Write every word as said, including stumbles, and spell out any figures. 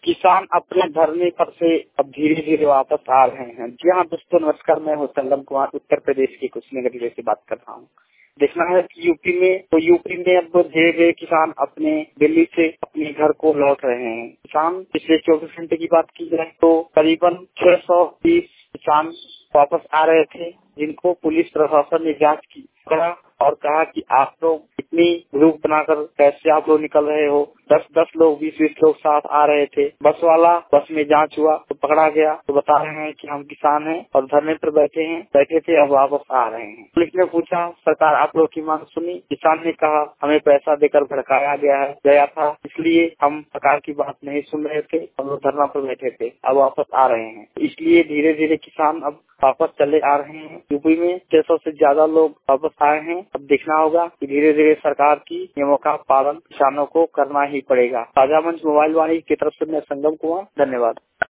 किसान अपने धरने पर से अब धीरे धीरे वापस आ रहे हैं। जी हाँ दोस्तों, नमस्कार। मैं हूँ संगम कुमार, उत्तर प्रदेश के कुशीनगर जिले से बात कर रहा हूँ। देखना है कि यूपी में तो यूपी में अब धीरे धीरे किसान अपने दिल्ली से अपने घर को लौट रहे हैं। किसान पिछले चौबीस घंटे की बात की जाए तो करीबन छह सौ बीस किसान वापस आ रहे थे, जिनको पुलिस प्रशासन ने जांच की करा और कहा कि आप लोग इतनी ग्रुप बनाकर कैसे आप लोग निकल रहे हो। दस दस लोग बीस बीस लोग साथ आ रहे थे। बस वाला बस में जांच हुआ तो पकड़ा गया, तो बता रहे हैं कि हम किसान हैं और धरने पर बैठे हैं बैठे थे अब वापस आ रहे हैं। पुलिस ने पूछा सरकार आप लोग की मांग सुनी। किसान ने कहा हमें पैसा देकर भड़काया गया है गया था, इसलिए हम सरकार की बात नहीं सुन रहे थे, हम लोग धरना पर बैठे थे, अब वापस आ रहे हैं। इसलिए धीरे धीरे किसान अब वापस चले आ रहे हैं। यूपी में छह सौ से ज्यादा लोग वापस आए हैं। अब देखना होगा कि धीरे धीरे सरकार की नियमों का पालन किसानों को करना ही पड़ेगा। ताजा मंच मोबाइल वाणी की तरफ से मैं संगम कुमार, धन्यवाद।